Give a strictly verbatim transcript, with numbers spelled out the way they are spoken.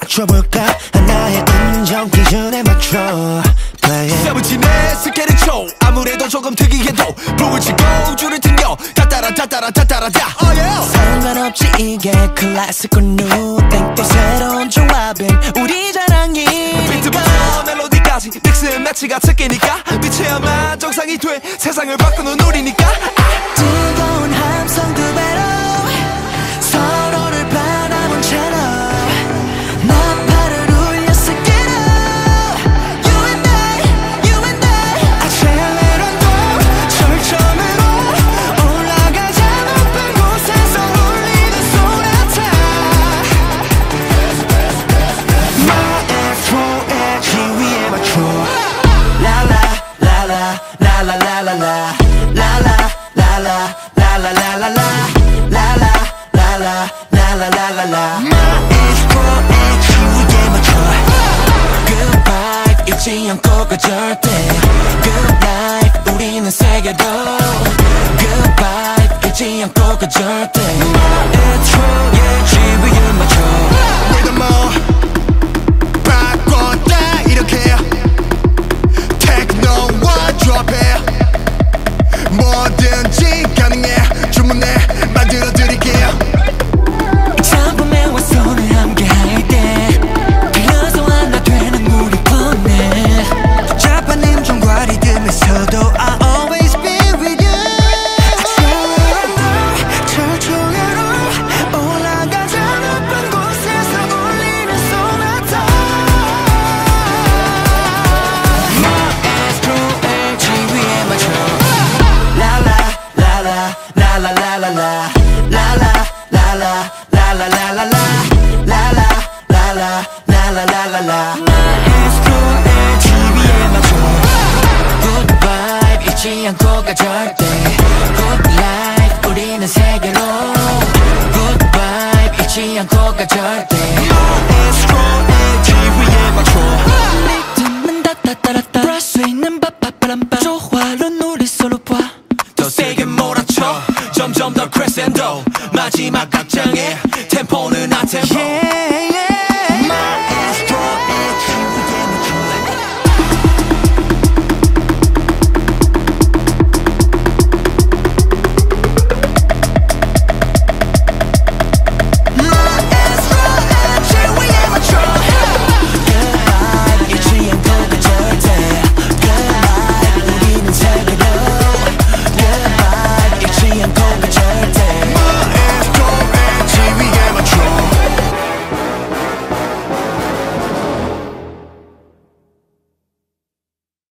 맞춰볼까 하나의 인정 기준에 맞춰 세븐틴의 스케일 초 아무래도 조금 특이해도 북을 치고 줄을 튕겨 다 따라 다 따라 다 따라 다 oh, yeah. 상관없이 이게 클래식과 뉴 땡땡 새로운 조합은 우리 자랑이니까 비트부터 멜로디까지 믹스 매치가 특기니까 빛이야만 정상이 돼 세상을 바꾸는 우리니까 뜨거운 함성 두 배로 서로를 바라본 채로 나팔을 울렸어 get up You and I, you and I Accelerando 절정으로 올라가자 높은 곳에서 울리는 소나타 마에스트로의 지위에 맞춰 라라 라라 라라 라라 라 라라 라라 라라 라라 라 라라 라라 라라 라라 라 마에스트로의 지위에 맞춰 Good vibe 잊지 않고 가 절대 Good life 우리는 세계도 Good vibe 잊지 않고 가 절대 마에스트로의 지위에 맞춰 우리가 뭐 바꿨다 이렇게 테크노와 조합해 뭐든지 가능해 주문해 만들어 드릴게요 작품에와 손을 함께 할때 그래서 하나 되는 우리 뻔해 복잡한 음정과 리듬에서도 I always be with you 절정으로 올라가자 높은 곳에서 울리는 소나타 마에스트로의 지위에 맞춰 라라 라라 라라 라라 라 라라 라라 라라 라라 라 라라 라라 라라 라라 라 마에스트로의 지위에 맞춰 Good vibe 잊지 않고 가 절대